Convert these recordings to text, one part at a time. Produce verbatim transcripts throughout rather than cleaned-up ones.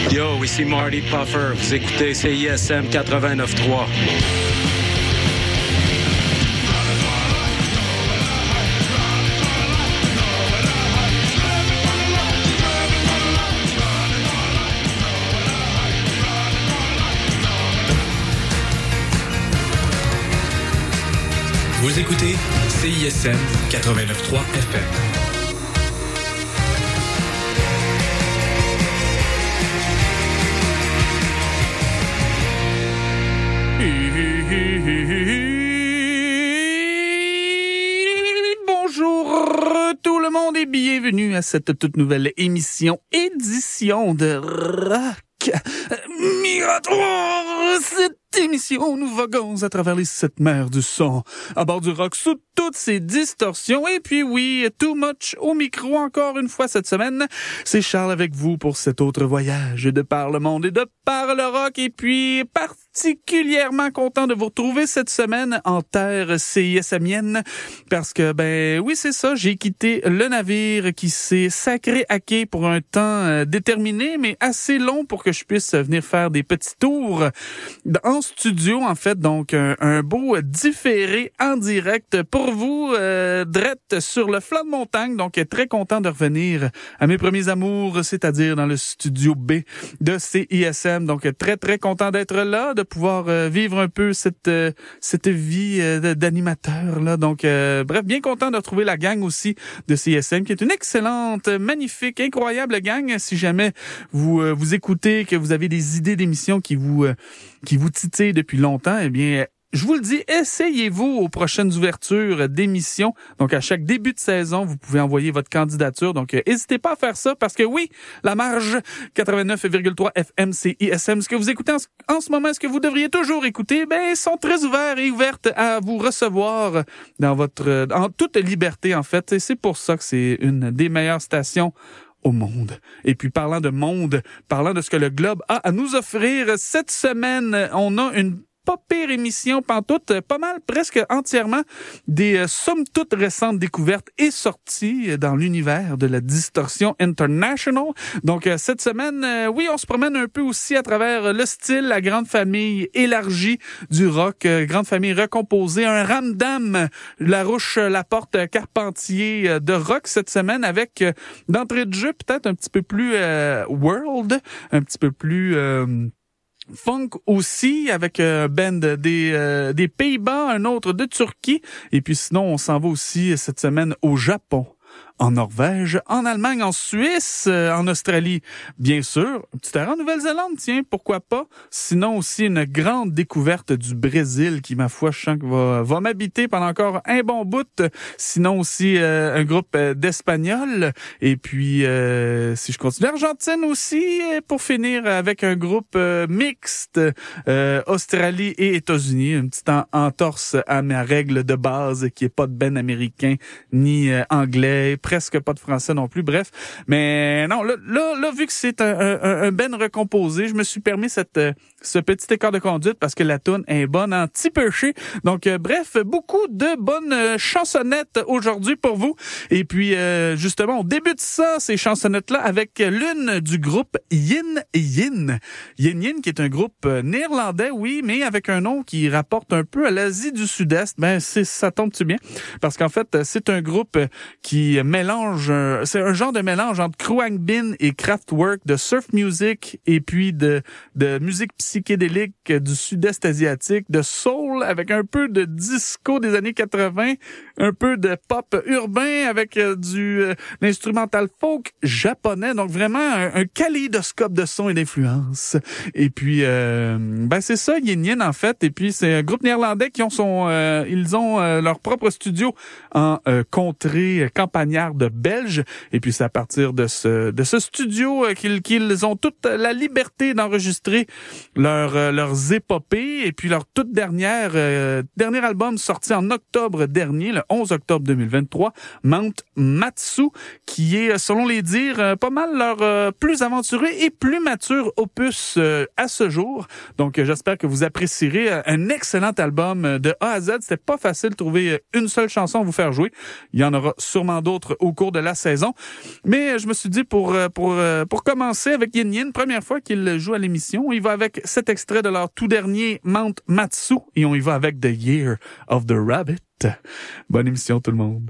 Yo, ici Marty Puffer. Vous écoutez C I S M quatre-vingt-neuf trois. Vous écoutez C I S M quatre-vingt-neuf trois F M. Bonjour tout le monde et bienvenue à cette toute nouvelle émission, édition de Rock Migratoire. Cette émission, nous voguons à travers les sept mers du son, à bord du rock sous toutes ses distorsions. Et puis oui, too much au micro encore une fois cette semaine. C'est Charles avec vous pour cet autre voyage de par le monde et de par le rock. Et puis particulièrement content de vous retrouver cette semaine en terre C I S mienne parce que, ben oui, c'est ça, j'ai quitté le navire qui s'est sacré à quai pour un temps euh, déterminé, mais assez long pour que je puisse venir faire des petits tours en studio, en fait. Donc, un, un beau différé en direct pour vous, euh, drette sur le flanc de montagne. Donc, très content de revenir à mes premiers amours, c'est-à-dire dans le studio B de C I S M. Donc, très, très content d'être là, de pouvoir euh, vivre un peu cette euh, cette vie euh, d'animateur, là. Donc, euh, bref, bien content de retrouver la gang aussi de C I S M, qui est une excellente, magnifique, incroyable gang. Si jamais vous euh, vous écoutez, que vous avez des idées d'émissions qui vous euh, qui vous titillent depuis longtemps, eh bien, je vous le dis, essayez-vous aux prochaines ouvertures d'émissions. Donc, à chaque début de saison, vous pouvez envoyer votre candidature. Donc, n'hésitez euh, pas à faire ça parce que oui, la marge quatre-vingt-neuf virgule trois F M C I S M, ce que vous écoutez en, en ce moment, ce que vous devriez toujours écouter, ben, sont très ouverts et ouvertes à vous recevoir dans votre, en toute liberté, en fait. Et c'est pour ça que c'est une des meilleures stations au monde. Et puis, parlant de monde, parlant de ce que le globe a à nous offrir, cette semaine, on a une pas pire émission pantoute, pas mal, presque entièrement des euh, sommes toutes récentes découvertes et sorties dans l'univers de la distorsion international. Donc euh, cette semaine, euh, oui, on se promène un peu aussi à travers le style, la grande famille élargie du rock, euh, grande famille recomposée, un ramdam, Larouche, Laporte, Carpentier euh, de rock cette semaine avec euh, d'entrée de jeu peut-être un petit peu plus euh, world, un petit peu plus euh, funk aussi, avec un band des euh, des Pays-Bas, un autre de Turquie. Et puis sinon, on s'en va aussi cette semaine au Japon, en Norvège, en Allemagne, en Suisse, euh, en Australie, bien sûr. Un petit terrain en Nouvelle-Zélande, tiens, pourquoi pas. Sinon aussi une grande découverte du Brésil qui, ma foi, je sens que va, va m'habiter pendant encore un bon bout. Sinon aussi euh, un groupe euh, d'Espagnol. Et puis, euh, si je continue, Argentine aussi, pour finir avec un groupe euh, mixte, euh, Australie et États-Unis. Une petite en- entorse à ma règle de base qui est pas de ben américain ni euh, anglais, presque pas de français non plus, bref. Mais non, là, là, là vu que c'est un, un, un ben recomposé, je me suis permis cette, ce petit écart de conduite parce que la toune est bonne en petit perché. Donc, euh, bref, beaucoup de bonnes euh, chansonnettes aujourd'hui pour vous. Et puis, euh, justement, on débute ça, ces chansonnettes-là, avec l'une du groupe Yin Yin. Yin Yin, qui est un groupe euh, néerlandais, oui, mais avec un nom qui rapporte un peu à l'Asie du Sud-Est. Ben, c'est, ça tombe-tu bien? Parce qu'en fait, c'est un groupe qui mélange, euh, c'est un genre de mélange entre Khruangbin et Kraftwerk, de surf music et puis de, de musique psychédélique du Sud-Est asiatique, de soul avec un peu de disco des années quatre-vingts, un peu de pop urbain avec euh, du euh, l'instrumental folk japonais. Donc vraiment un, un kaléidoscope de sons et d'influences. Et puis, euh, ben c'est ça, Yin Yin en fait. Et puis c'est un groupe néerlandais qui ont son, euh, ils ont euh, leur propre studio en euh, contrée campagnarde belge. Et puis c'est à partir de ce de ce studio euh, qu'ils qu'ils ont toute la liberté d'enregistrer leur euh, leurs épopées. Et puis leur toute dernière euh, dernier album sorti en octobre dernier, le onze octobre deux mille vingt-trois, Mount Matsu, qui est selon les dires euh, pas mal leur euh, plus aventureux et plus mature opus euh, à ce jour. Donc euh, j'espère que vous apprécierez euh, un excellent album euh, de A à Z. C'était pas facile de trouver une seule chanson à vous faire jouer. Il y en aura sûrement d'autres au cours de la saison. Mais je me suis dit, pour, pour, pour commencer avec Yin Yin, première fois qu'il joue à l'émission, il va avec cet extrait de leur tout dernier Mount Matsu et on y va avec The Year of the Rabbit. Bonne émission tout le monde.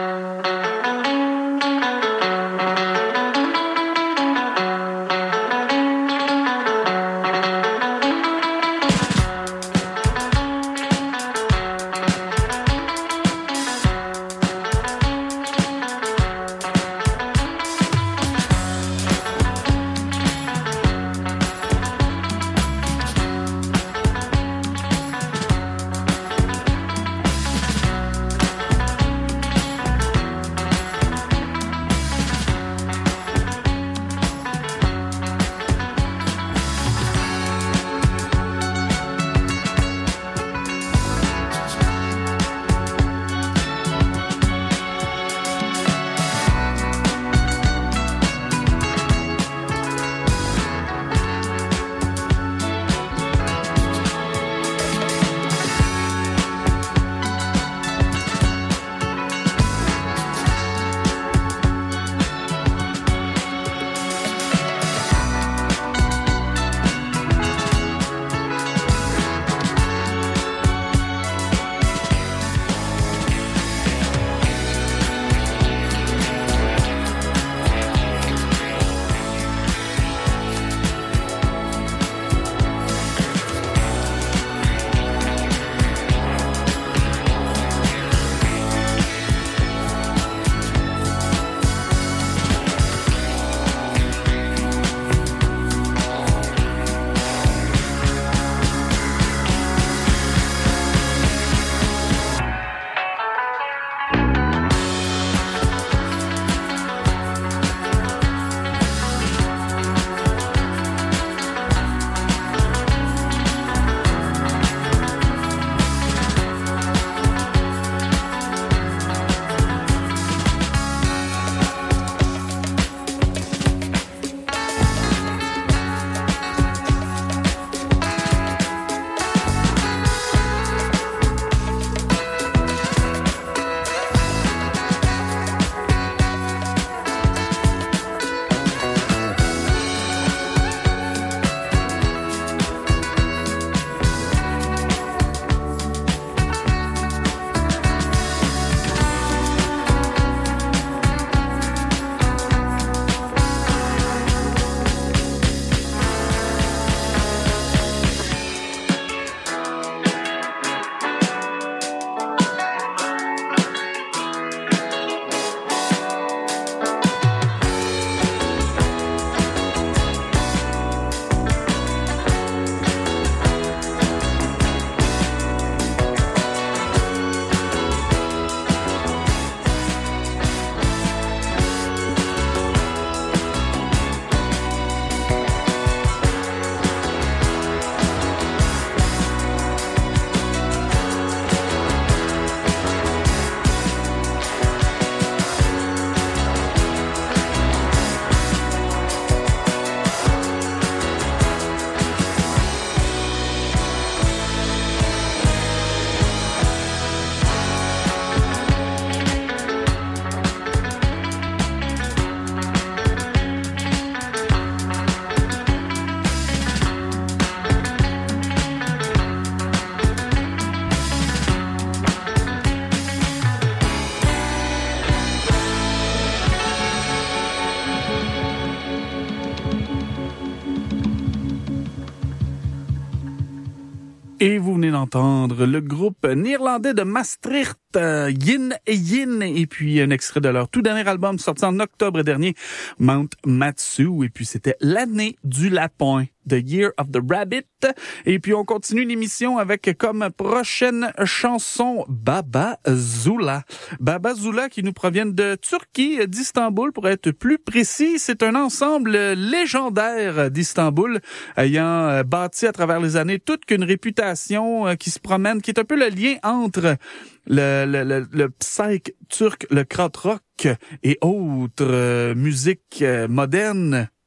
Et vous venez d'entendre le groupe néerlandais de Maastricht, euh, Yin et Yin, et puis un extrait de leur tout dernier album sorti en octobre dernier, Mount Matsu, et puis c'était l'année du lapin, The Year of the Rabbit. Et puis on continue l'émission avec comme prochaine chanson Baba Zula. Baba Zula qui nous proviennent de Turquie, d'Istanbul pour être plus précis. C'est un ensemble légendaire d'Istanbul ayant bâti à travers les années toute qu'une réputation qui se promène, qui est un peu le lien entre le, le, le, le psych turc, le krautrock et autres euh, musiques euh, modernes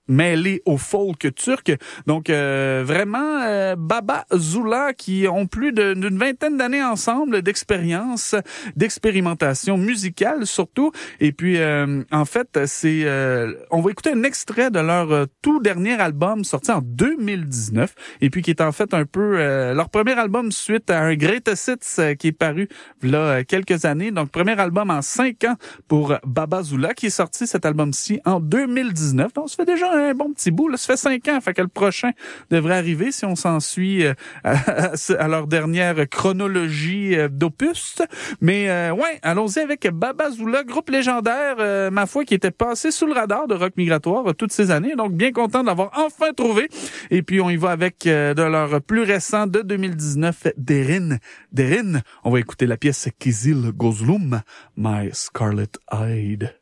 mêlé au folk turc. Donc, euh, vraiment, euh, Baba Zula, qui ont plus de, d'une vingtaine d'années ensemble d'expérience, d'expérimentation musicale surtout. Et puis, euh, en fait, c'est, euh, on va écouter un extrait de leur euh, tout dernier album sorti en deux mille dix-neuf, et puis qui est en fait un peu euh, leur premier album suite à un Greatest Hits euh, qui est paru là euh, quelques années. Donc, premier album en cinq ans pour Baba Zula, qui est sorti cet album-ci en deux mille dix-neuf. Donc, ça fait déjà un bon petit bout. Là, ça fait cinq ans. Fait que le prochain devrait arriver si on s'en suit euh, à, à leur dernière chronologie euh, d'opus. Mais euh, ouais, allons-y avec Baba Zula, groupe légendaire, euh, ma foi, qui était passé sous le radar de Rock Migratoire euh, toutes ces années. Donc, bien content de l'avoir enfin trouvé. Et puis, on y va avec euh, de leur plus récent de deux mille dix-neuf, Derin. Derin, on va écouter la pièce Kizil Gozlum, My Scarlet Eyed.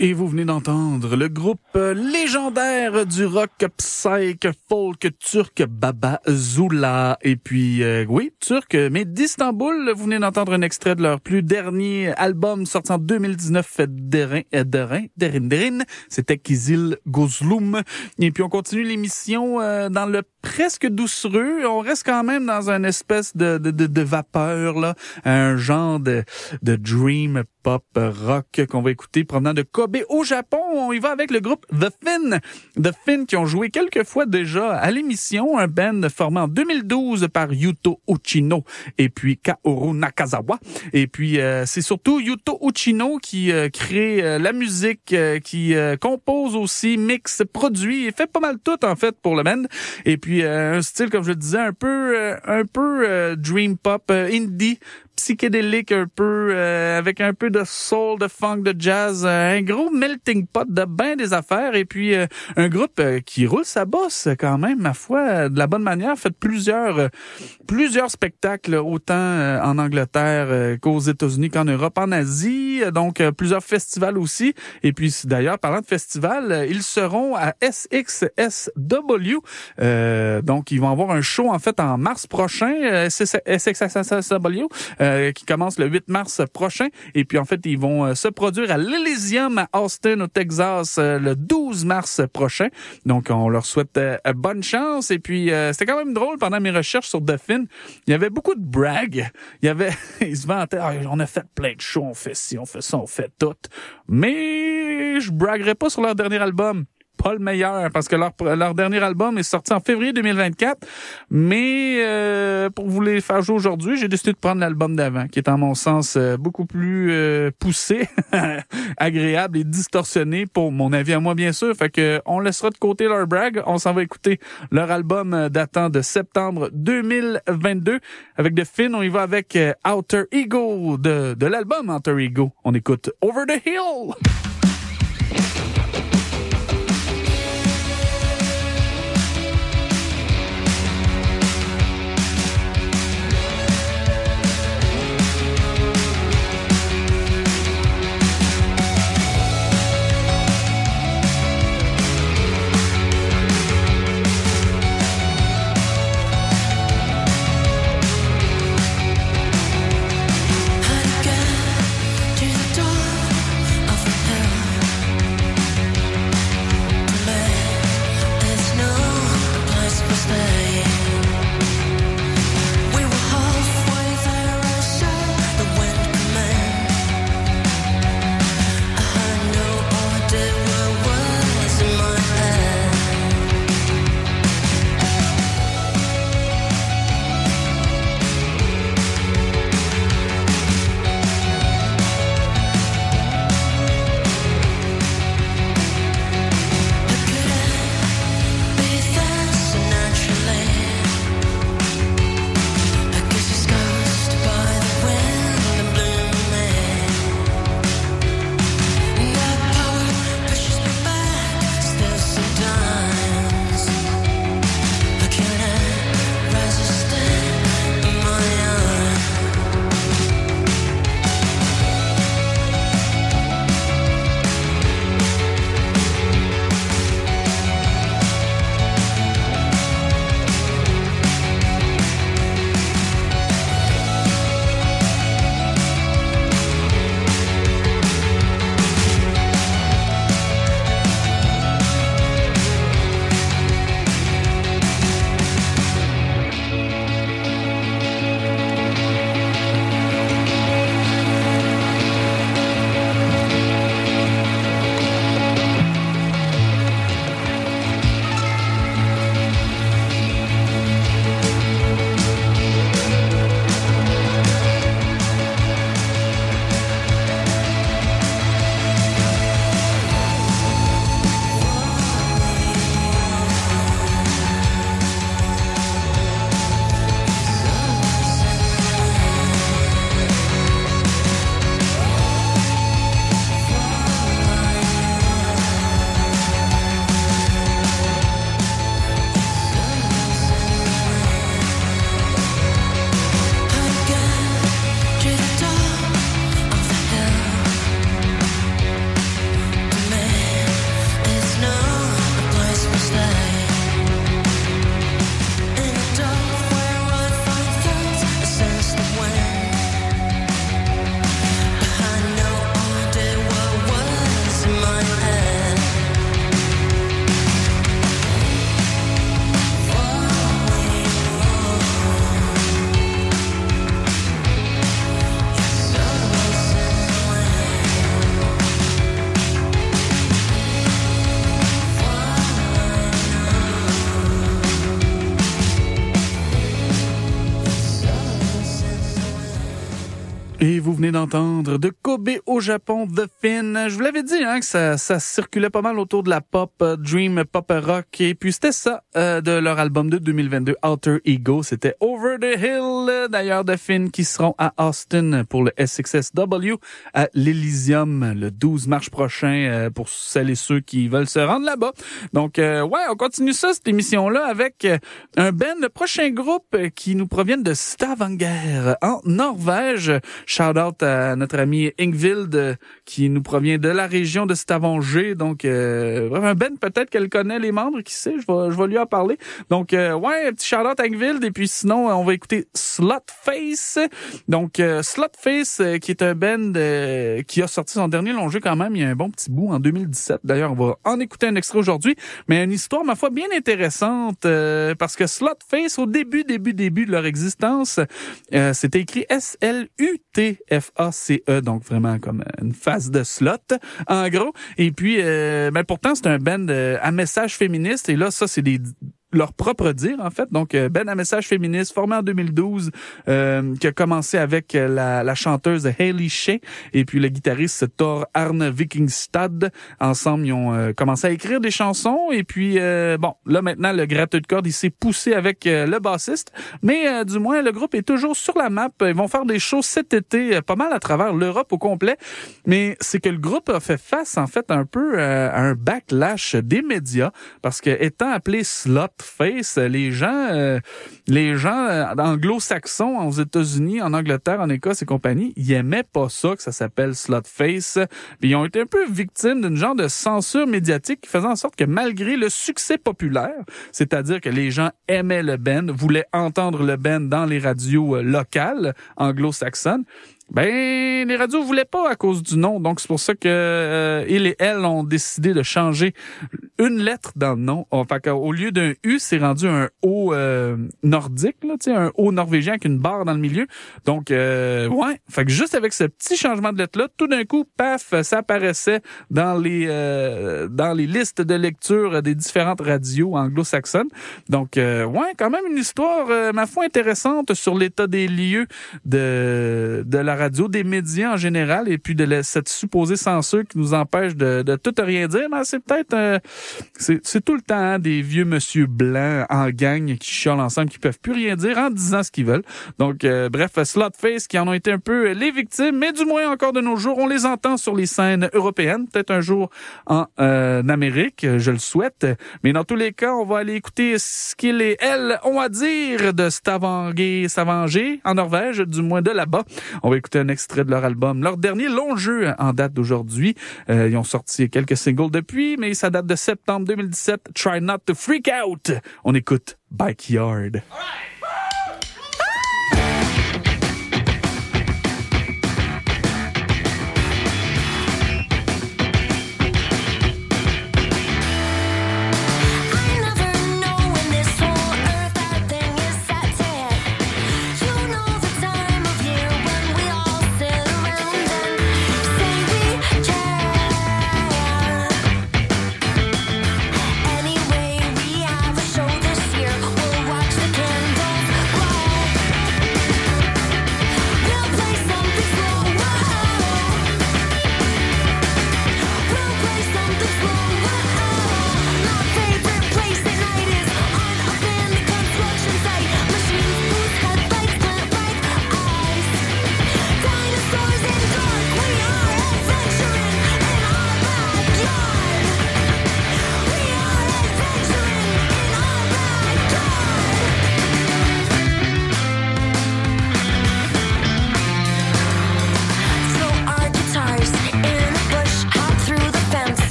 Et vous venez d'entendre le groupe légendaire du rock psych folk turc Baba Zula. Et puis, euh, oui, turc, mais d'Istanbul. Vous venez d'entendre un extrait de leur plus dernier album sorti en deux mille dix-neuf, Derin, Derin, Derin, Derin. C'était Kizil Gozlum. Et puis, on continue l'émission euh, dans le presque doucereux. On reste quand même dans une espèce de, de, de, de vapeur, là. Un genre de, de dream pop rock qu'on va écouter provenant de Kobe au Japon. On y va avec le groupe The Fin. The Fin qui ont joué quelques fois déjà à l'émission, un band formé en deux mille douze par Yuto Uchino et puis Kaoru Nakazawa. Et puis euh, c'est surtout Yuto Uchino qui euh, crée euh, la musique, euh, qui euh, compose aussi, mixe, produit et fait pas mal tout en fait pour le band. Et puis euh, un style, comme je le disais, un peu euh, un peu euh, dream pop, euh, indie, psychédélique un peu, euh, avec un peu de soul, de funk, de jazz, euh, un gros melting pot de ben des affaires, et puis euh, un groupe euh, qui roule sa bosse quand même, ma foi, euh, de la bonne manière, fait plusieurs euh, plusieurs spectacles, autant euh, en Angleterre euh, qu'aux États-Unis, qu'en Europe, en Asie, donc euh, plusieurs festivals aussi, et puis d'ailleurs, parlant de festivals, euh, ils seront à S X S W, euh, donc ils vont avoir un show en fait en mars prochain, euh, S X S W, Euh, qui commence le huit mars prochain. Et puis, en fait, ils vont euh, se produire à l'Elysium à Austin, au Texas, euh, le douze mars prochain. Donc, on leur souhaite euh, bonne chance. Et puis, euh, c'était quand même drôle pendant mes recherches sur The Fin. Il y avait beaucoup de brag. Il y avait, ils se vantaient, ah, on a fait plein de shows, on fait ci, on fait ça, on fait tout. Mais je braguerai pas sur leur dernier album. Pas le meilleur, parce que leur, leur dernier album est sorti en février deux mille vingt-quatre, mais euh, pour vous les faire jouer aujourd'hui, j'ai décidé de prendre l'album d'avant, qui est en mon sens euh, beaucoup plus euh, poussé, agréable et distorsionné, pour mon avis à moi bien sûr, fait que on laissera de côté leur brag, on s'en va écouter leur album datant de septembre deux mille vingt-deux, avec The Fin, on y va avec euh, Outer Ego, de, de l'album Outer Ego, on écoute Over the Hill. To the door of the Et vous venez d'entendre de Kobe au Japon, The Fin. Je vous l'avais dit hein, que ça, ça circulait pas mal autour de la pop, uh, dream, pop rock. Et puis c'était ça euh, de leur album de deux mille vingt-deux, Alter Ego. C'était Over the Hill. D'ailleurs, The Fin qui seront à Austin pour le S X S W à l'Elysium le douze mars prochain euh, pour celles et ceux qui veulent se rendre là-bas. Donc, euh, ouais, on continue ça, cette émission-là, avec euh, un band, le prochain groupe euh, qui nous proviennent de Stavanger en Norvège. Shout out à notre ami Ingvild euh, qui nous provient de la région de Stavanger. Donc, euh, un Ben, peut-être qu'elle connaît les membres, qui sait, je vais, je vais lui en parler. Donc, euh, ouais, un petit shout out à Ingvild. Et puis sinon, on va écouter Slutface. Donc, euh, Slutface, euh, qui est un band euh, qui a sorti son dernier long jeu quand même. Il y a un bon petit bout en deux mille dix-sept. D'ailleurs, on va en écouter un extrait aujourd'hui. Mais une histoire, ma foi, bien intéressante euh, parce que Slutface, au début, début, début de leur existence, euh, c'était écrit S L U T F A C E, donc vraiment comme une face de slot, en gros. Et puis, euh, ben pourtant, c'est un band euh, à message féministe. Et là, ça, c'est des leur propre dire, en fait. Donc, Ben à message féministe, formé en deux mille douze, euh, qui a commencé avec la, la chanteuse Hailey Shea et puis le guitariste Thor Arne Vikingstad. Ensemble, ils ont euh, commencé à écrire des chansons et puis, euh, bon, là, maintenant, le gratteux de cordes, il s'est poussé avec euh, le bassiste. Mais, euh, du moins, le groupe est toujours sur la map. Ils vont faire des shows cet été, euh, pas mal à travers l'Europe au complet. Mais c'est que le groupe a fait face, en fait, un peu euh, à un backlash des médias parce que, étant appelé Slot Face, les gens, euh, les gens euh, anglo-saxons aux États-Unis, en Angleterre, en Écosse et compagnie, ils aimaient pas ça que ça s'appelle Slutface. Puis ils ont été un peu victimes d'une genre de censure médiatique qui faisait en sorte que malgré le succès populaire, c'est-à-dire que les gens aimaient le band, voulaient entendre le band dans les radios euh, locales anglo-saxonnes, ben, les radios voulaient pas à cause du nom. Donc, c'est pour ça que euh, il et elle ont décidé de changer une lettre dans le nom. Enfin, au lieu d'un U, c'est rendu un O euh, nordique, là, tu sais, un O norvégien avec une barre dans le milieu. Donc, euh, ouais. Fait que juste avec ce petit changement de lettre-là, tout d'un coup, paf, ça apparaissait dans les euh, dans les listes de lecture des différentes radios anglo-saxonnes. Donc, euh, ouais, quand même une histoire, euh, ma foi, intéressante sur l'état des lieux de de la radio, des médias en général, et puis de la, cette supposée censure qui nous empêche de, de tout rien dire. Mais c'est peut-être euh, c'est, c'est tout le temps hein, des vieux monsieur blancs en gang qui chiolent ensemble, qui peuvent plus rien dire en disant ce qu'ils veulent. Donc euh, bref, Slutface qui en ont été un peu les victimes, mais du moins encore de nos jours, on les entend sur les scènes européennes, peut-être un jour en euh, Amérique, je le souhaite. Mais dans tous les cas, on va aller écouter ce qu'ils et elles ont à dire de Stavanger, Stavanger en Norvège, du moins de là-bas. On va écouter un extrait de leur album, leur dernier long jeu en date d'aujourd'hui. Euh, ils ont sorti quelques singles depuis, mais ça date de septembre deux mille dix-sept. Try Not to Freak Out. On écoute Backyard. All right. Anyway, we have a show this year. We'll watch the candle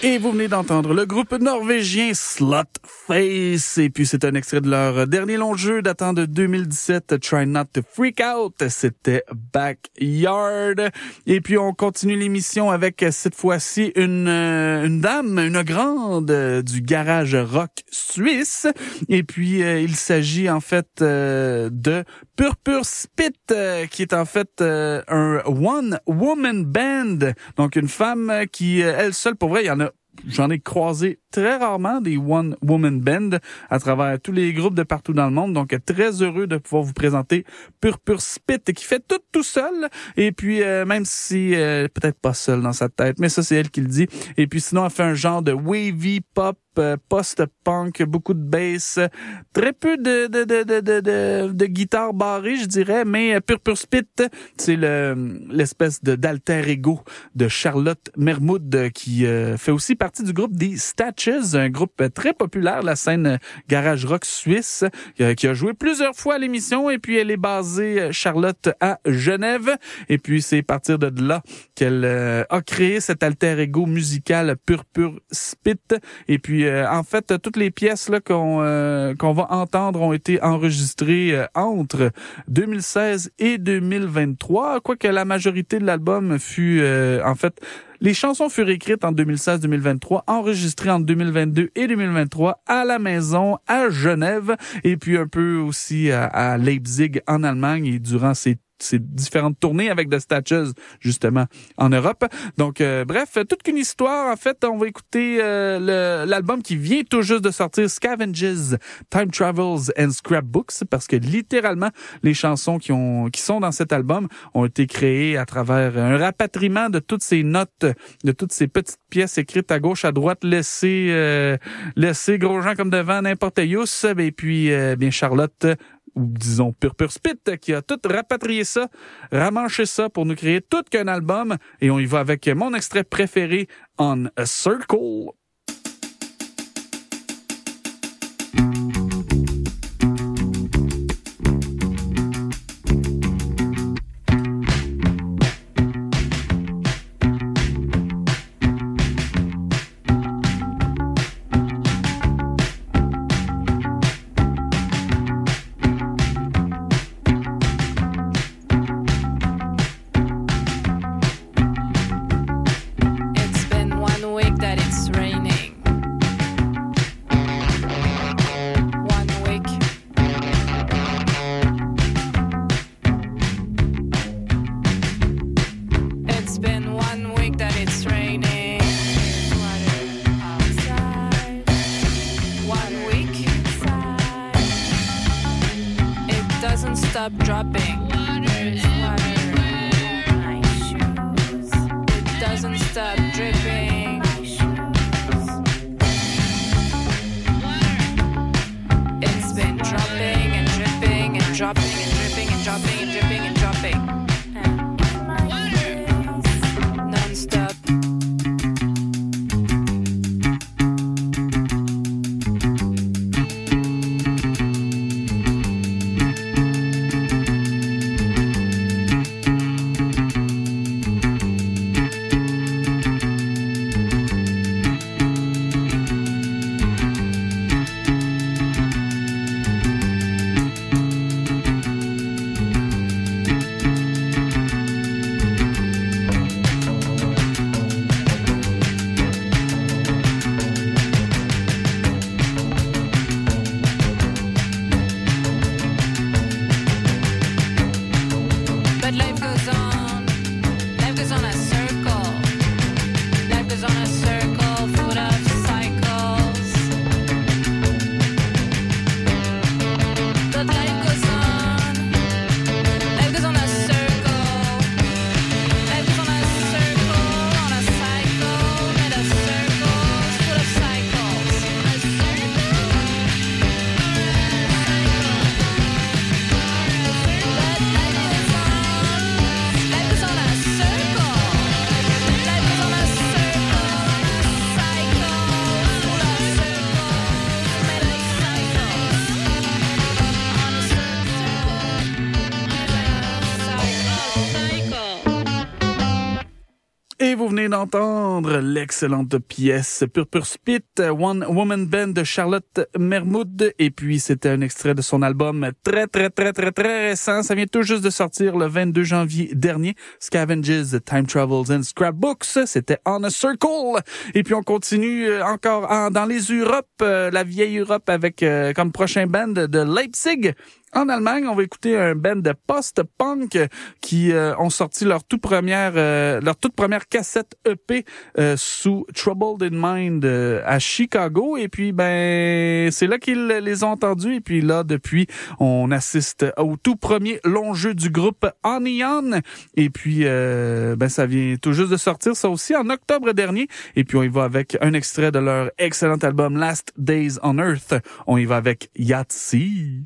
Et vous venez d'entendre le groupe norvégien Slutface. Et puis c'est un extrait de leur dernier long jeu datant de deux mille dix-sept, Try Not to Freak Out. C'était Backyard. Et puis on continue l'émission avec cette fois-ci une, une dame, une grande du garage rock suisse. Et puis euh, il s'agit en fait euh, de Purpur Spit, euh, qui est en fait euh, un one-woman band. Donc une femme qui, euh, elle seule, pour vrai, il y en a J'en ai croisé très rarement des One Woman Band à travers tous les groupes de partout dans le monde. Donc, très heureux de pouvoir vous présenter Purpur Spit qui fait tout tout seul. Et puis, euh, même si euh, peut-être pas seul dans sa tête, mais ça, c'est elle qui le dit. Et puis, sinon, elle fait un genre de wavy pop, euh, post-punk, beaucoup de bass, très peu de de de de de, de, de guitare barrée, je dirais. Mais Purpur Spit, c'est le l'espèce de d'alter ego de Charlotte Mermoud qui euh, fait aussi partie du groupe des Statches, un groupe très populaire de la scène garage rock suisse, qui a joué plusieurs fois à l'émission, et puis elle est basée, Charlotte, à Genève, et puis c'est à partir de là qu'elle euh, a créé cet alter ego musical Purpur Spit, et puis euh, en fait, toutes les pièces là qu'on euh, qu'on va entendre ont été enregistrées euh, entre deux mille seize et deux mille vingt-trois, quoique la majorité de l'album fut euh, en fait les chansons furent écrites en deux mille seize deux mille vingt-trois, enregistrées en deux mille vingt-deux et deux mille vingt-trois à la maison à Genève, et puis un peu aussi à, à Leipzig en Allemagne, et durant ces ces différentes tournées avec The Statches, justement, en Europe. Donc, euh, bref, toute qu'une histoire. En fait, on va écouter euh, le, l'album qui vient tout juste de sortir, Scavenges, Time Travels and Scrapbooks, parce que littéralement, les chansons qui ont qui sont dans cet album ont été créées à travers un rapatriement de toutes ces notes, de toutes ces petites pièces écrites à gauche, à droite, laissées, euh, laissées gros gens comme devant n'importe où. Et puis, euh, bien, Charlotte, ou disons Purpur Spit, qui a tout rapatrié ça, ramanché ça pour nous créer tout qu'un album. Et on y va avec mon extrait préféré, On a Circle. Stop dropping. My shoes. It doesn't stop dripping. It's been dropping and dripping and dropping and dripping and dropping and dripping and dropping. Non-stop. d'entendre l'excellente pièce Pure Pure Spit, One Woman Band de Charlotte Mermoud. Et puis, c'était un extrait de son album très, très, très, très, très récent. Ça vient tout juste de sortir le vingt-deux janvier dernier. Scavenges, Time Travels and Scrapbooks. C'était On a Circle. Et puis, on continue encore en, dans les Europes, euh, la vieille Europe avec euh, comme prochain band de Leipzig. En Allemagne, on va écouter un band de post-punk qui euh, ont sorti leur toute première euh, leur toute première cassette E P euh, sous Troubled in Mind euh, à Chicago. Et puis, ben, c'est là qu'ils les ont entendus. Et puis là, depuis, on assiste au tout premier long jeu du groupe Onion. Et puis, euh, ben, ça vient tout juste de sortir, ça aussi, en octobre dernier. Et puis, on y va avec un extrait de leur excellent album Last Days on Earth. On y va avec Yahtzee.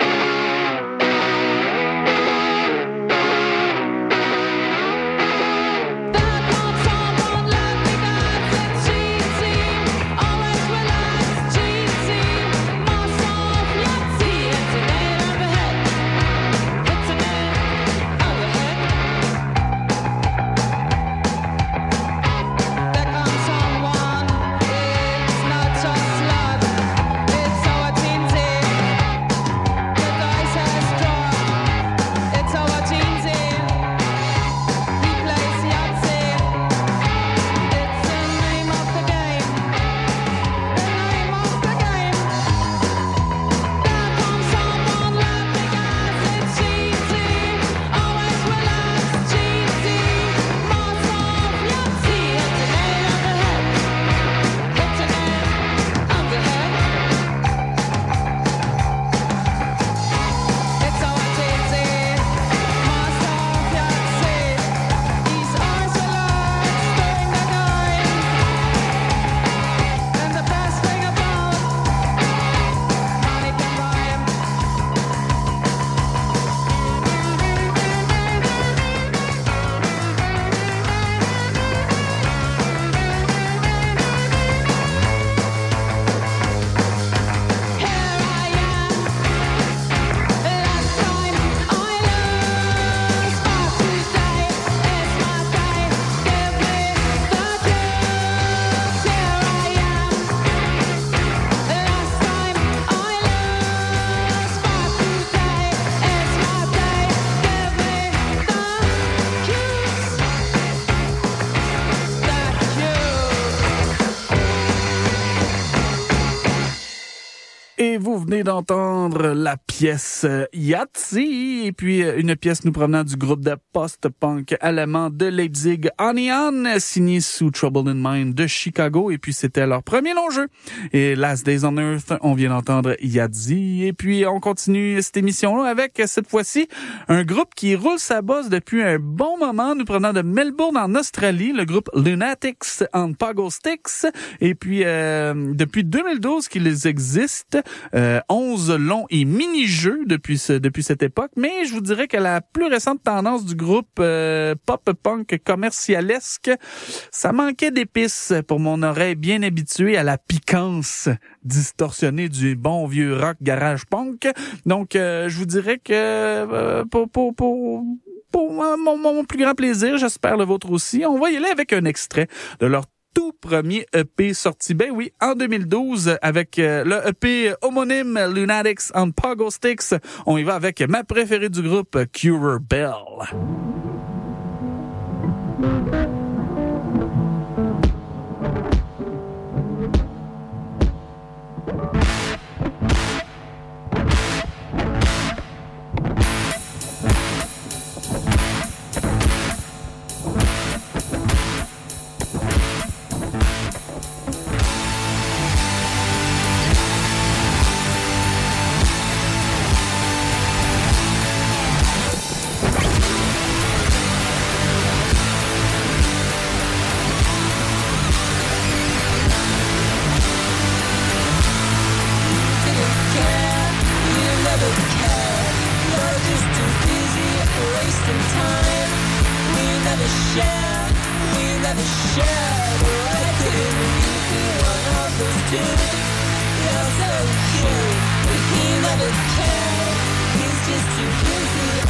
Et vous venez d'entendre la pièce Yahtzee, et puis une pièce nous provenant du groupe de post-punk allemand de Leipzig, Onion, signé sous Troubled in Mind de Chicago, et puis c'était leur premier long jeu. Et Last Days on Earth, on vient d'entendre Yahtzee, et puis on continue cette émission-là avec, cette fois-ci, un groupe qui roule sa bosse depuis un bon moment, nous provenant de Melbourne en Australie, le groupe Lunatics on Pogo Sticks, et puis euh, depuis deux mille douze qu'ils existent, Euh, onze longs et mini-jeux depuis ce, depuis cette époque, mais je vous dirais que la plus récente tendance du groupe euh, pop-punk commercialesque, ça manquait d'épices pour mon oreille bien habituée à la piquance distorsionnée du bon vieux rock garage punk. Donc, euh, je vous dirais que euh, pour, pour, pour, pour mon, mon plus grand plaisir, j'espère le vôtre aussi, on va y aller avec un extrait de leur tout premier E P sorti, ben oui, en deux mille douze, avec euh, le E P homonyme Lunatics on Pogo Sticks. On y va avec ma préférée du groupe, Currer Bell.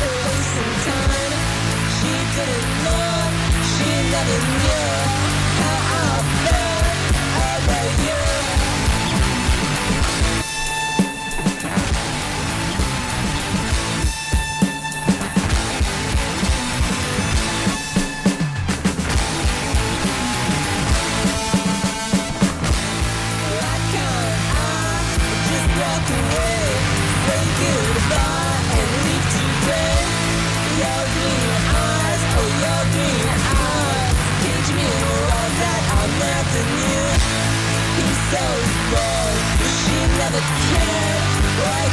She never knew how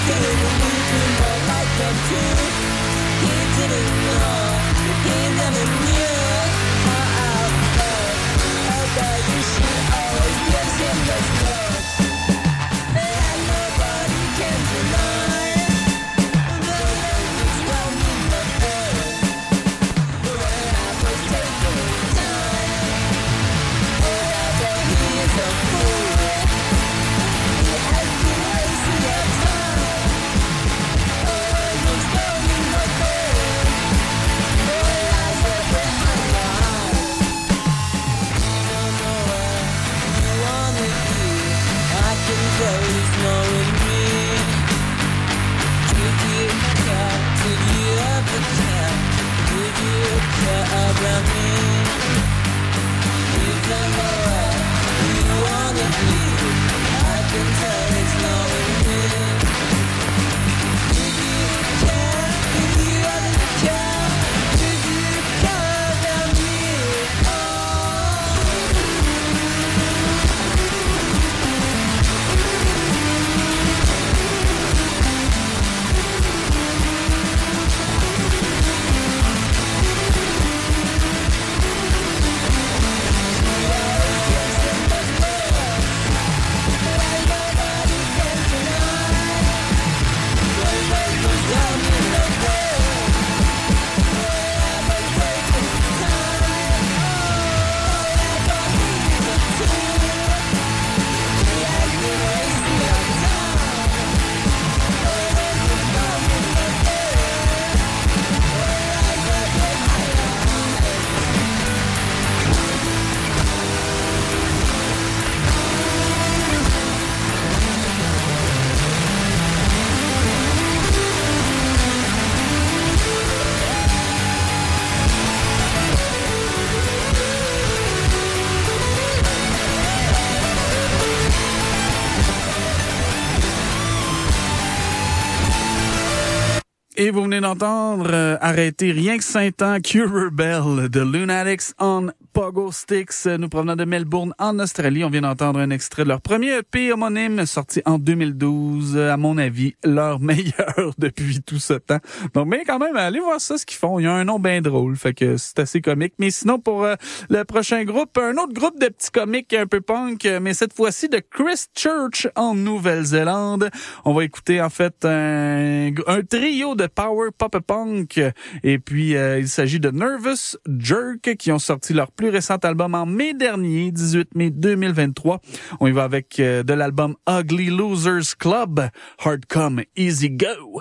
Et vous venez d'entendre euh, arrêter rien que Saint-An, Cure Bell de Lunatics on Pogo Sticks, nous provenant de Melbourne en Australie. On vient d'entendre un extrait de leur premier E P homonyme sorti en deux mille douze. À mon avis, leur meilleur depuis tout ce temps. Donc, mais quand même, allez voir ça, ce qu'ils font. Il y a un nom bien drôle, fait que c'est assez comique. Mais sinon, pour euh, le prochain groupe, un autre groupe de petits comiques un peu punk, mais cette fois-ci de Christchurch en Nouvelle-Zélande. On va écouter en fait un, un trio de power pop punk. Et puis, euh, il s'agit de Nervous Jerk qui ont sorti leur plus récent album en mai dernier, dix-huit mai deux mille vingt-trois. On y va avec euh, de l'album Ugly Losers Club, Hard Come, Easy Go.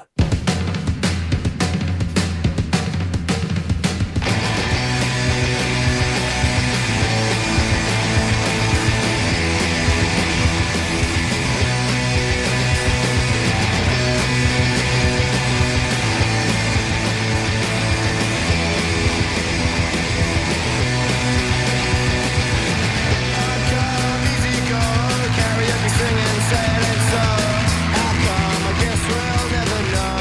Singing, saying it's so. How come? I guess we'll never know.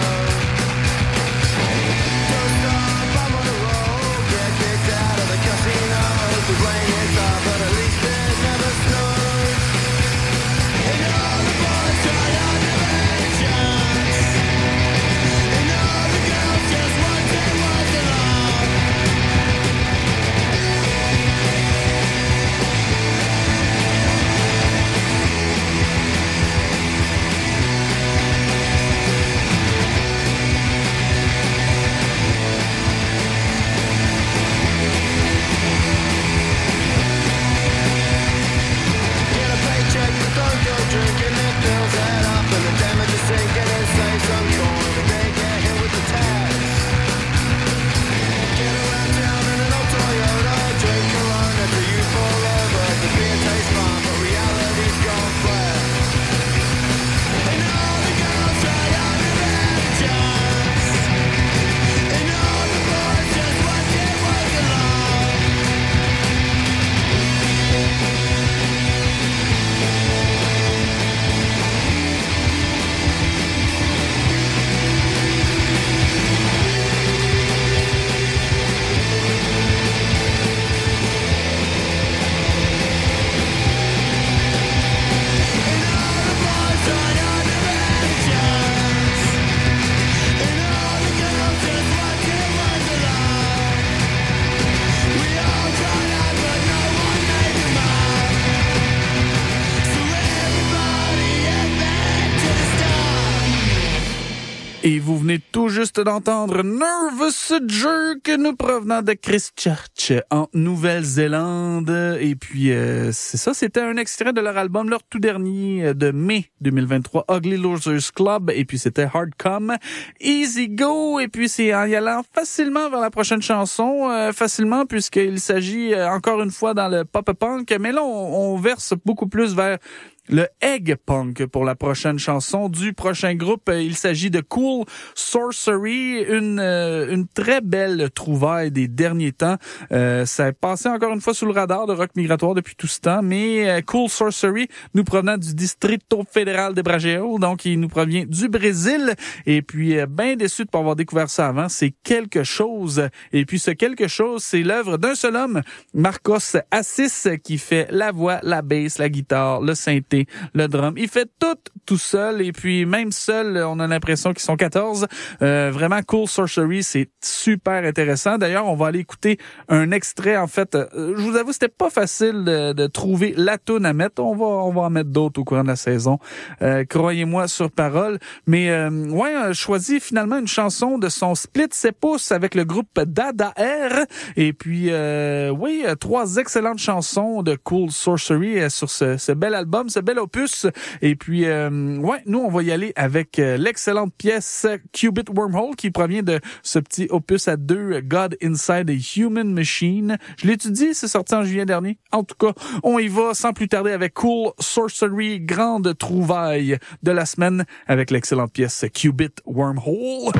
Et vous venez tout juste d'entendre Nervous Jerk, nous provenant de Christchurch, en Nouvelle-Zélande. Et puis, euh, c'est ça, c'était un extrait de leur album, leur tout dernier de mai deux mille vingt-trois, Ugly Losers Club. Et puis, c'était Hard Come, Easy Go. Et puis, c'est en y allant facilement vers la prochaine chanson, euh, facilement, puisqu'il s'agit, euh, encore une fois, dans le pop-punk. Mais là, on, on verse beaucoup plus vers le egg punk pour la prochaine chanson du prochain groupe. Il s'agit de Cool Sorcery, une euh, une très belle trouvaille des derniers temps. Euh, ça est passé encore une fois sous le radar de Rock Migratoire depuis tout ce temps, mais euh, Cool Sorcery nous provenant du Distrito Federal de Brasil, donc il nous provient du Brésil. Et puis euh, bien déçu de pas avoir découvert ça avant, c'est quelque chose. Et puis ce quelque chose, c'est l'œuvre d'un seul homme, Marcos Assis, qui fait la voix, la basse, la guitare, le synthé, le drum. Il fait tout tout seul, et puis même seul, on a l'impression qu'ils sont quatorze. Euh, vraiment, Cool Sorcery, c'est super intéressant. D'ailleurs, on va aller écouter un extrait. En fait, euh, je vous avoue, c'était pas facile de, de trouver la toune à mettre. On va on va en mettre d'autres au courant de la saison. Euh, croyez-moi sur parole. Mais euh, ouais, euh, choisi finalement une chanson de son Split Ses Pouces avec le groupe Dada R. Et puis, euh, oui, trois excellentes chansons de Cool Sorcery euh, sur ce, ce bel album, ce bel opus. Et puis, euh, ouais, nous, on va y aller avec euh, l'excellente pièce Qubit Wormhole qui provient de ce petit opus à deux, God Inside a Human Machine. Je l'ai étudié, c'est sorti en juillet dernier. En tout cas, on y va sans plus tarder avec Cool Sorcery, grande trouvaille de la semaine avec l'excellente pièce Qubit Wormhole.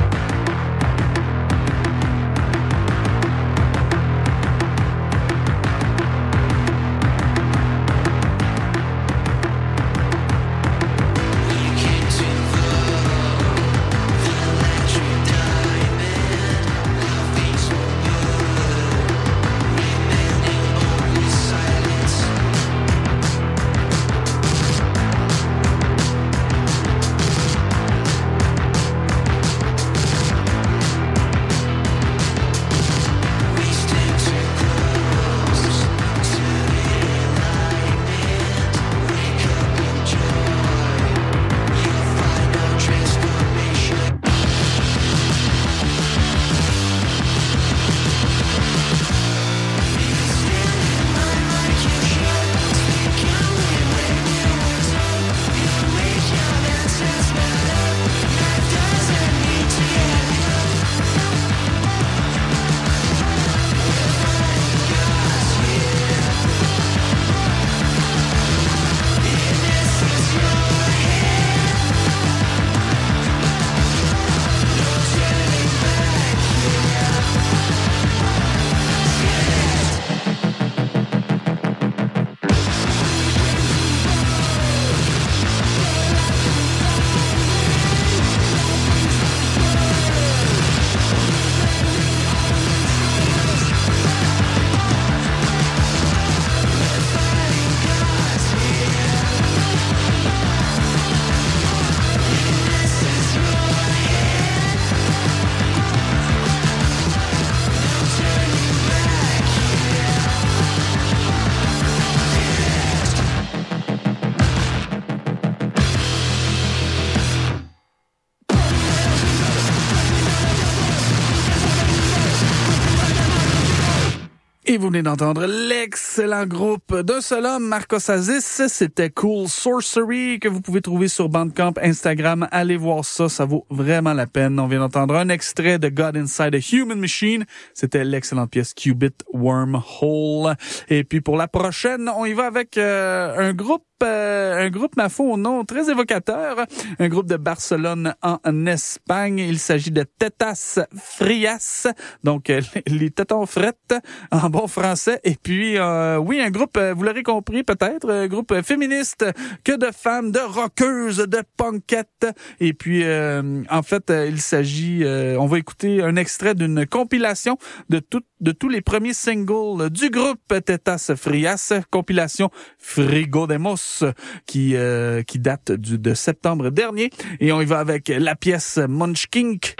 Et vous venez d'entendre l'excellent groupe d'un seul homme, Marcos Assis. C'était Cool Sorcery, que vous pouvez trouver sur Bandcamp, Instagram. Allez voir ça, ça vaut vraiment la peine. On vient d'entendre un extrait de God Inside a Human Machine. C'était l'excellente pièce Qubit Wormhole. Et puis pour la prochaine, on y va avec euh, un groupe Euh, un groupe, ma foi, au nom très évocateur, un groupe de Barcelone en Espagne. Il s'agit de Tetas Frias, donc euh, les tétons frettes en bon français. Et puis, euh, oui, un groupe, euh, vous l'aurez compris peut-être, un groupe féministe, que de femmes, de rockeuses, de punkettes. Et puis, euh, en fait, euh, il s'agit, euh, on va écouter un extrait d'une compilation de tout, de tous les premiers singles du groupe Tetas Frias, compilation Frigodemos, qui euh, qui date du de septembre dernier, et on y va avec la pièce Munchkink.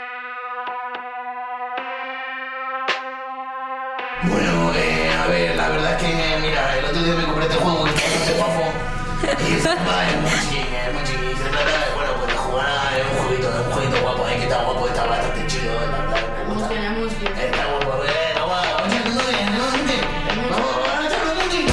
Bueno, eh, a ver, la verdad es que, mira, el otro día me compré este juego que es bastante guapo y es, vale, muy chiquín, muy chiquín, se trata de, bueno, pues de jugar jugar nada, es un jueguito, es un jueguito guapo, eh, que está guapo, está bastante chido, la verdad, me gusta. Está guapo, eh, no, vamos a echarlo bien, ¿no? Vamos a echarlo bien.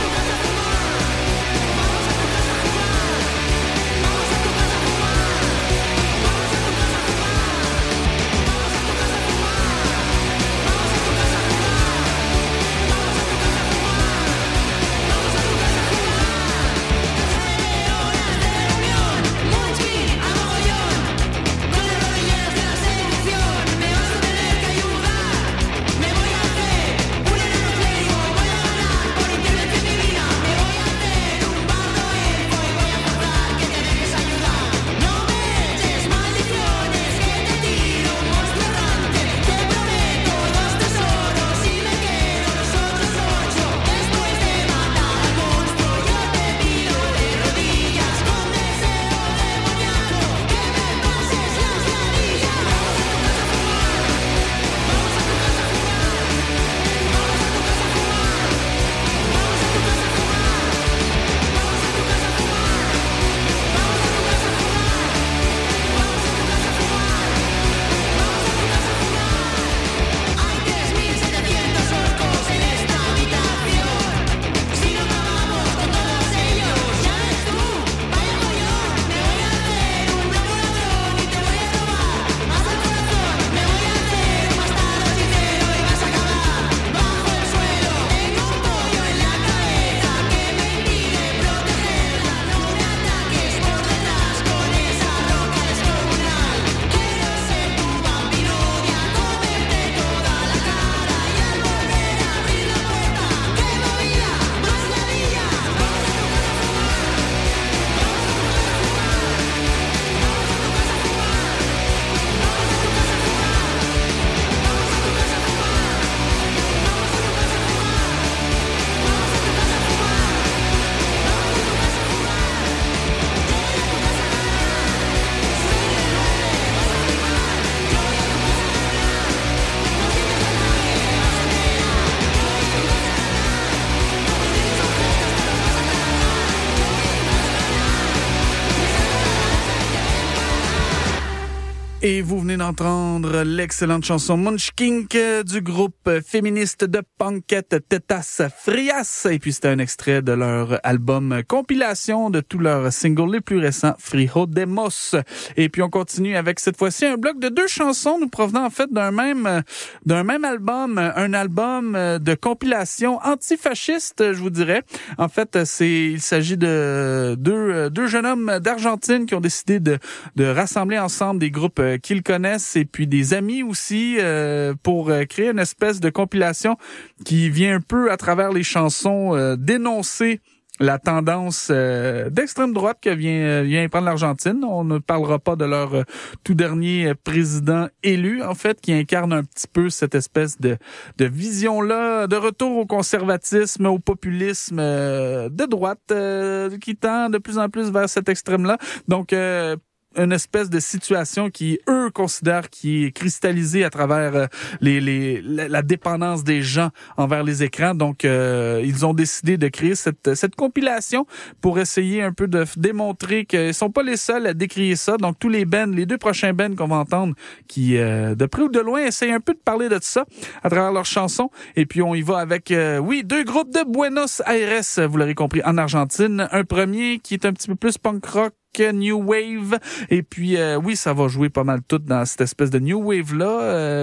Et vous venez d'entendre l'excellente chanson Munchkink du groupe féministe de punkette Tetas Frias. Et puis c'était un extrait de leur album compilation de tous leurs singles les plus récents, Frijo Demos. Et puis on continue avec cette fois-ci un bloc de deux chansons nous provenant en fait d'un même d'un même album, un album de compilation antifasciste, je vous dirais. En fait, c'est il s'agit de deux deux jeunes hommes d'Argentine qui ont décidé de de rassembler ensemble des groupes qu'ils connaissent et puis des amis aussi euh, pour euh, créer une espèce de compilation qui vient un peu à travers les chansons euh, dénoncer la tendance euh, d'extrême droite que vient euh, vient prendre l'Argentine. On ne parlera pas de leur euh, tout dernier euh, président élu, en fait, qui incarne un petit peu cette espèce de de vision-là, de retour au conservatisme, au populisme euh, de droite, euh, qui tend de plus en plus vers cet extrême-là. Donc, euh, une espèce de situation qui, eux, considèrent qui est cristallisée à travers euh, les, les, la, la dépendance des gens envers les écrans. Donc, euh, ils ont décidé de créer cette, cette compilation pour essayer un peu de démontrer qu'ils sont pas les seuls à décrier ça. Donc, tous les bands, les deux prochains bands qu'on va entendre, qui, euh, de près ou de loin, essayent un peu de parler de ça à travers leurs chansons. Et puis, on y va avec, euh, oui, deux groupes de Buenos Aires, vous l'aurez compris, en Argentine. Un premier qui est un petit peu plus punk rock, New Wave, et puis euh, oui, ça va jouer pas mal tout dans cette espèce de New Wave là,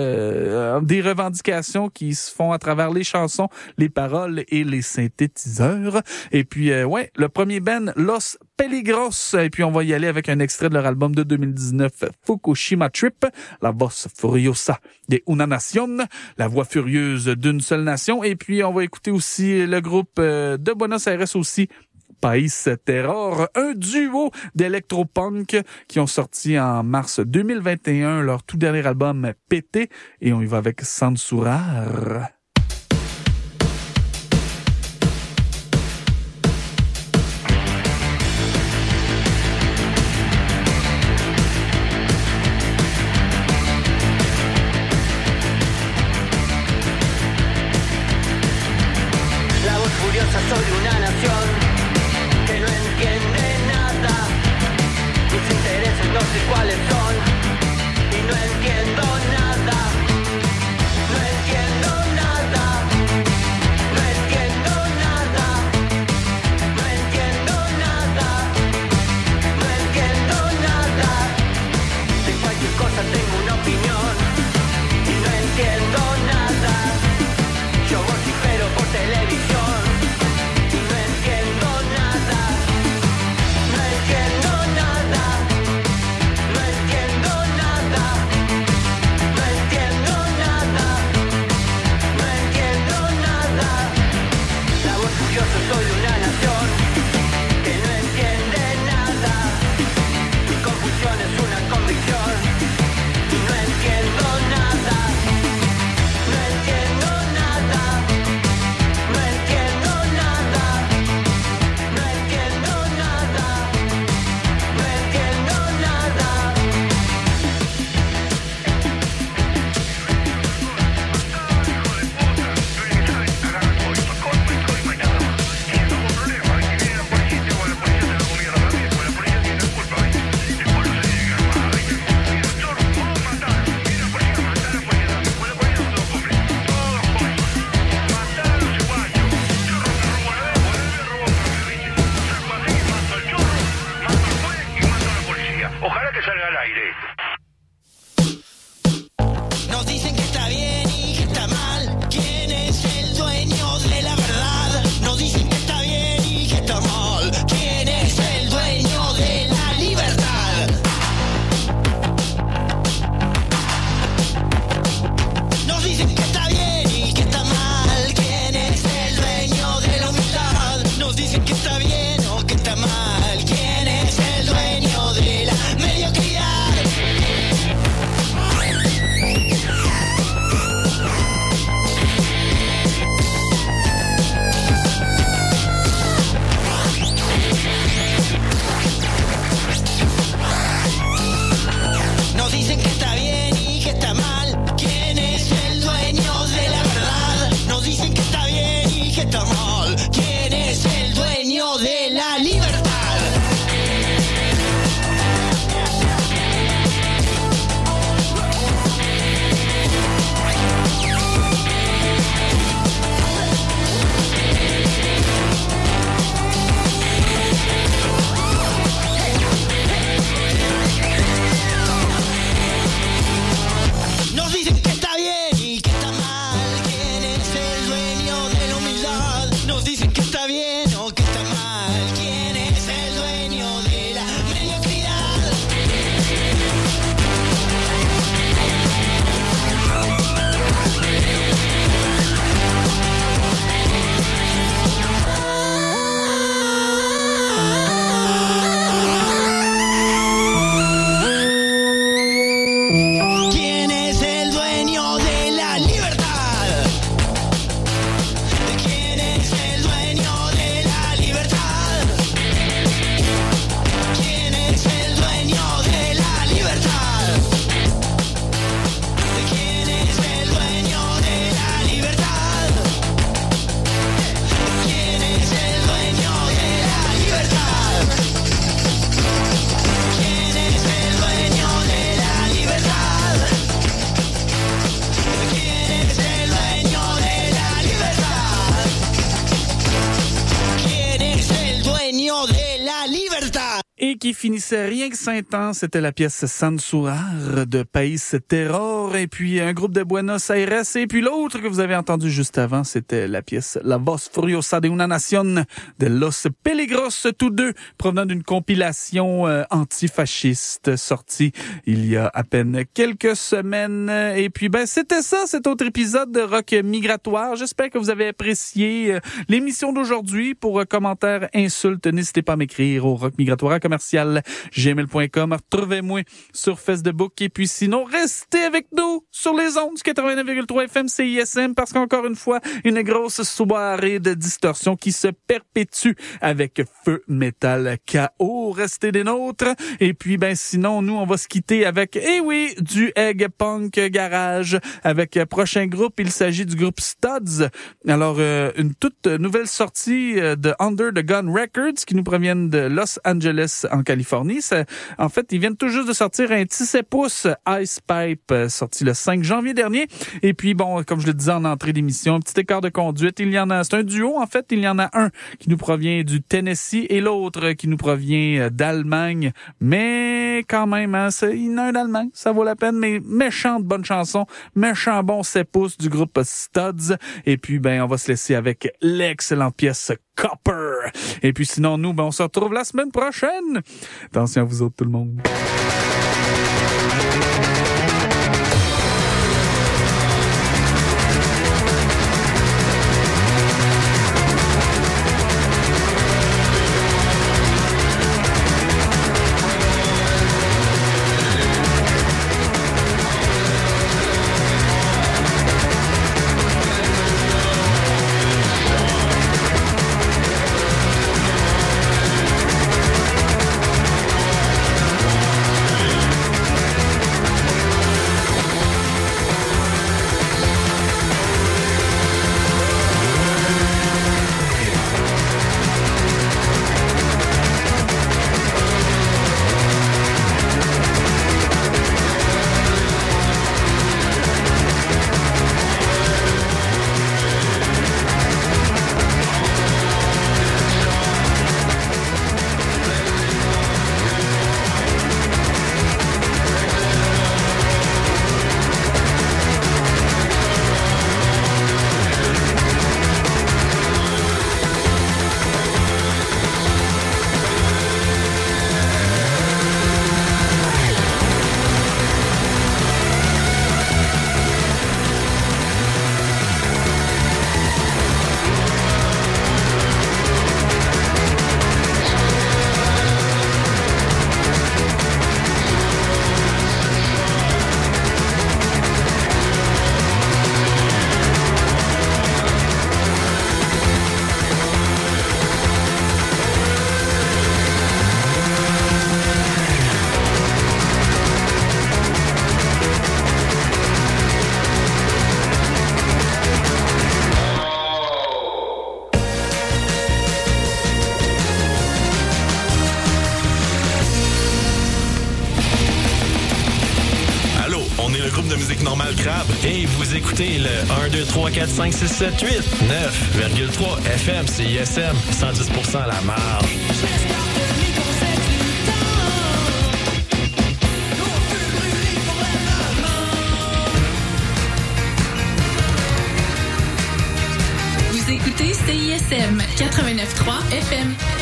euh, des revendications qui se font à travers les chansons, les paroles et les synthétiseurs. Et puis euh, ouais, le premier band, Los Peligros, et puis on va y aller avec un extrait de leur album de deux mille dix-neuf, Fukushima Trip, la voz furiosa de una nación, la voix furieuse d'une seule nation. Et puis on va écouter aussi le groupe euh, de Buenos Aires aussi, País Terror, un duo d'électropunk qui ont sorti en mars deux mille vingt et un leur tout dernier album Pété, et on y va avec Censurar. La voz furiosa sobre una nación que no entiende nada, mis intereses no se libertà! Et qui finissait rien que Saint-Anne, c'était la pièce Sansurar de País Terror, et puis un groupe de Buenos Aires, et puis l'autre que vous avez entendu juste avant, c'était la pièce La Voz Furiosa de una Nación de Los Peligros, tous deux provenant d'une compilation euh, antifasciste sortie il y a à peine quelques semaines. Et puis ben c'était ça, cet autre épisode de Rock Migratoire. J'espère que vous avez apprécié euh, l'émission d'aujourd'hui. Pour euh, commentaires, insultes, n'hésitez pas à m'écrire au Rock Migratoire commercial gmail point com. Retrouvez-moi sur Facebook, et puis sinon, restez avec nous sur les ondes du quatre-vingt-neuf virgule trois F M C I S M, parce qu'encore une fois, une grosse soirée de distorsion qui se perpétue avec Feu Metal K O. Restez des nôtres. Et puis, ben sinon, nous, on va se quitter avec, eh oui, du Egg Punk Garage. Avec euh, prochain groupe, il s'agit du groupe Studs. Alors, euh, une toute nouvelle sortie euh, de Under the Gun Records qui nous proviennent de Los Angeles en Californie. C'est, en fait, ils viennent tout juste de sortir un petit sept pouces Ice Pipe, euh, sorti le cinq janvier dernier. Et puis, bon, comme je le disais en entrée d'émission, un petit écart de conduite. Il y en a, c'est un duo, en fait. Il y en a un qui nous provient du Tennessee et l'autre qui nous provient d'Allemagne. Mais quand même, hein, c'est, il y en a un d'Allemagne, ça vaut la peine. Mais méchante bonne chanson, méchant bon sept pouces du groupe Studs. Et puis, ben, on va se laisser avec l'excellente pièce Copper. Et puis sinon, nous, ben, on se retrouve la semaine prochaine. Attention à vous autres, tout le monde. Et vous écoutez le un, deux, trois, quatre, cinq, six, sept, huit, neuf virgule trois F M C I S M, cent dix pour cent à la marge. Vous écoutez C I S M quatre-vingt-neuf trois F M.